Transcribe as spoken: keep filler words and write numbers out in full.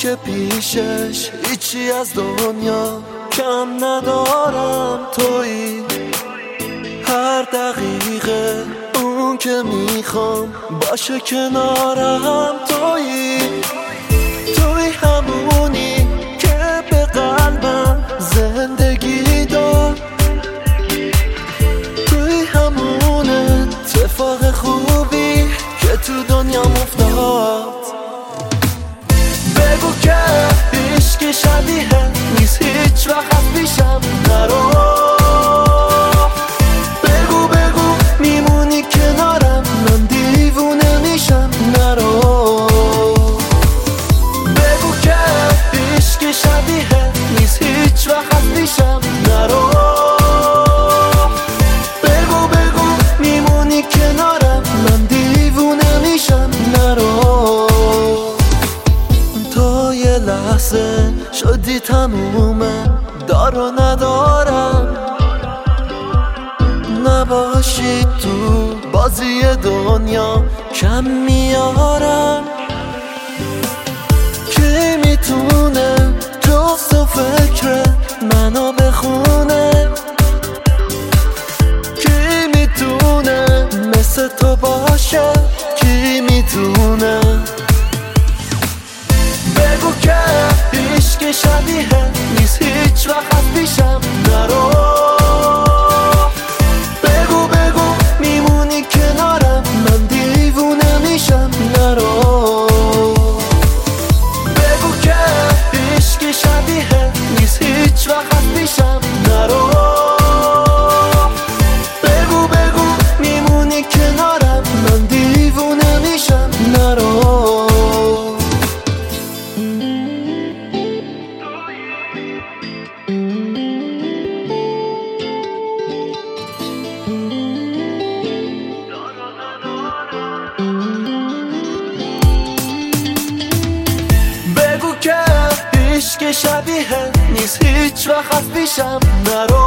که پیشش هیچی از دنیا کم ندارم، تویی هر دقیقه اون که میخوام باشه کنارم، تویی تویی همونی که به قلبم زندگی داد، تویی همون اتفاق خوبی که تو دنیا افتاد. بگو که عشق شبیه نیست هیچ وقت از پیشم نرو، بگو بگو میمونی کنارم من دیوونه میشم نرو، بگو که عشق شبیه نیست هیچ وقت از پیشم نرو، بگو بگو میمونی کنارم من دیوونه میشم نرو. تا یه لحظه شدی تمومه دار و ندارم، نباشی تو بازی دنیا کم میارم. کی میتونه جز تو فکر منو بخونه، کی میتونه مثل تو باشه، کی میتونه. بگو که عشق شبیه نیست هیچ وقت از پیشم نرو، بگو بگو میمونی کنارم من دیوونه میشم نرو، بگو که عشق شبیه نیست هیچ وقت از پیشم نرو، بگو بگو میمونی کنارم من دیوونه میشم نرو. بگو که عشق شبیه نیست هیچ وقت از پیشم نرو،